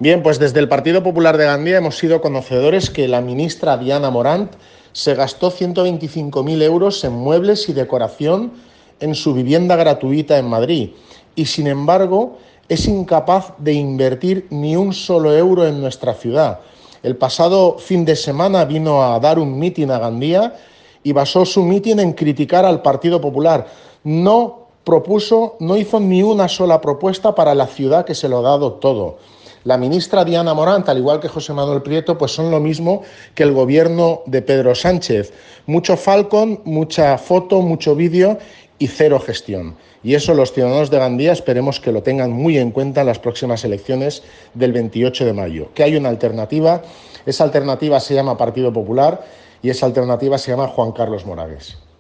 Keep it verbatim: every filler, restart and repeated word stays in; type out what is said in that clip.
Bien, pues desde el Partido Popular de Gandía hemos sido conocedores que la ministra Diana Morant se gastó ciento veinticinco mil euros en muebles y decoración en su vivienda gratuita en Madrid y, sin embargo, es incapaz de invertir ni un solo euro en nuestra ciudad. El pasado fin de semana vino a dar un mitin a Gandía y basó su mitin en criticar al Partido Popular. No propuso, no hizo ni una sola propuesta para la ciudad, que se lo ha dado todo. La ministra Diana Morant, al igual que José Manuel Prieto, pues son lo mismo que el gobierno de Pedro Sánchez. Mucho Falcon, mucha foto, mucho vídeo y cero gestión. Y eso los ciudadanos de Gandía esperemos que lo tengan muy en cuenta en las próximas elecciones del veintiocho de mayo. Que hay una alternativa, esa alternativa se llama Partido Popular y esa alternativa se llama Juan Carlos Moragues.